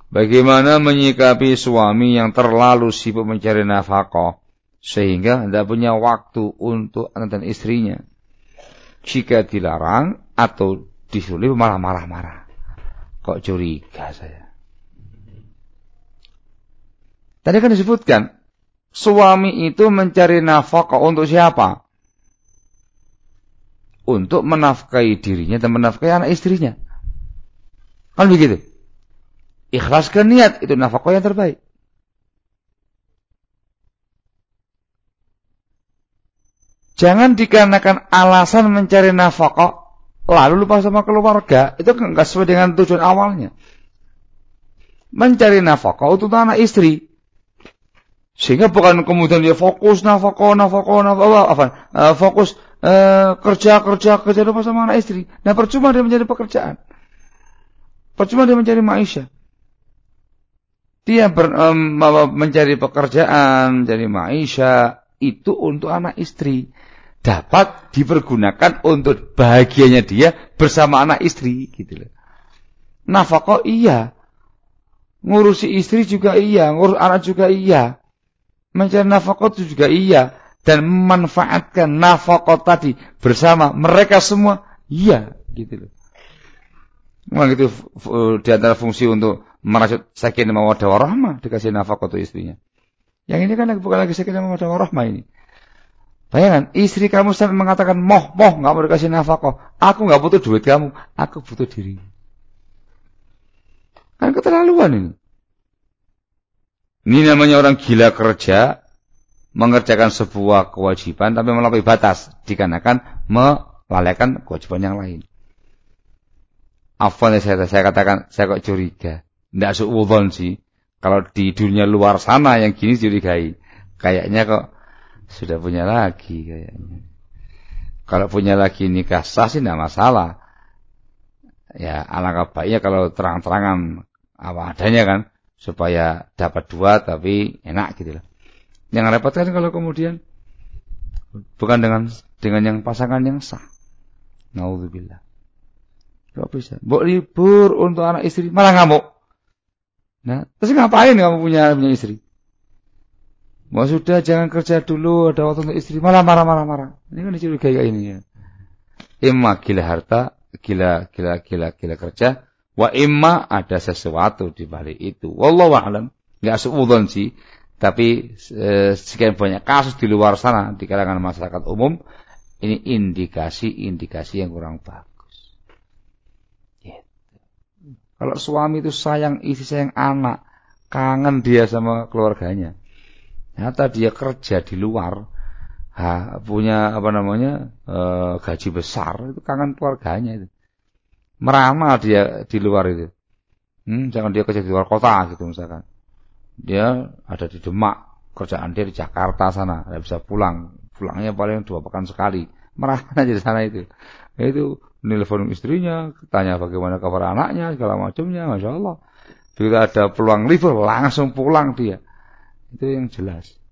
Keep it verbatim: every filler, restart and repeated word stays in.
Bagaimana menyikapi suami yang terlalu sibuk mencari nafkah sehingga tidak punya waktu untuk anak dan istrinya? Jika dilarang atau disuruh malah marah-marah. Kok curiga saya? Tadi kan disebutkan suami itu mencari nafkah untuk siapa? Untuk menafkahi dirinya dan menafkahi anak istrinya. Kan begitu? Ikhlaskan niat, itu nafkah yang terbaik. Jangan dikarenakan alasan mencari nafkah lalu lupa sama keluarga. Itu enggak sesuai dengan tujuan awalnya. Mencari nafkah untuk anak istri. Sehingga bukan kemudian dia fokus nafkah, nafkah, nafkah, apa? Uh, fokus uh, kerja, kerja, kerja lupa sama anak istri. Nah, percuma dia mencari pekerjaan. Percuma dia mencari maisha. Dia ber, um, mencari pekerjaan, mencari maisha itu untuk anak istri. Dapat dipergunakan untuk bahagianya dia bersama anak istri, gitu loh. Nafkah iya. Ngurusi istri juga iya, ngurus anak juga iya. Mencari nafkah itu juga iya. Dan memanfaatkan nafkah tadi bersama mereka semua, iya, gitu loh. Memang itu di antara fungsi untuk merasuk sakinah mawaddah warahmah, dikasih nafkah untuk istrinya. Yang ini kan bukan lagi sakinah mawaddah warahmah ini. Bayangkan, istri kamu sampai mengatakan, moh, moh, gak mau dikasih nafkah. Aku gak butuh duit kamu, aku butuh diri. Kan keterlaluan ini. Ini namanya orang gila kerja, mengerjakan sebuah kewajiban, tapi melampaui batas, dikarenakan melalaikan kewajiban yang lain. Afwan saya, saya katakan, saya kok curiga. Tidak suudzon sih. Kalau di dunia luar sana yang gini curigai. Kayaknya kok sudah punya lagi kayaknya. Kalau punya lagi nikah sah sih tidak masalah. Ya alangkah baiknya kalau terang-terangan apa adanya kan. Supaya dapat dua tapi enak gitu lah. Yang repot kan kalau kemudian bukan dengan dengan yang pasangan yang sah. Naudzubillah. Gak bisa. Mbok libur untuk anak istri malah ngamuk. Nah, terus ngapain kamu punya punya istri? Mau sudah jangan kerja dulu, ada waktu untuk istri malah marah-marah-marah. Ini kan dicurigai kayak ini ya. Imma gila harta, gila gila gila gila kerja, wa imma ada sesuatu di balik itu. Wallahu a'lam. Enggak suudzon sih, tapi eh, sekian banyak kasus di luar sana di kalangan masyarakat umum ini indikasi-indikasi yang kurang bagus. Kalau suami itu sayang istri, sayang anak, kangen dia sama keluarganya. Ternyata dia kerja di luar, ha, punya apa namanya e, gaji besar, itu kangen keluarganya itu. Meramal dia di luar itu. Hmm, jangan dia kerja di luar kota gitu misalkan. Dia ada di Demak, kerjaan dia di Jakarta sana, tidak bisa pulang. Pulangnya paling dua pekan sekali. Meramal aja di sana itu. Itu nelpon istrinya, tanya bagaimana kabar anaknya, segala macamnya, masya Allah. Bila ada peluang libur, langsung pulang dia. Itu yang jelas.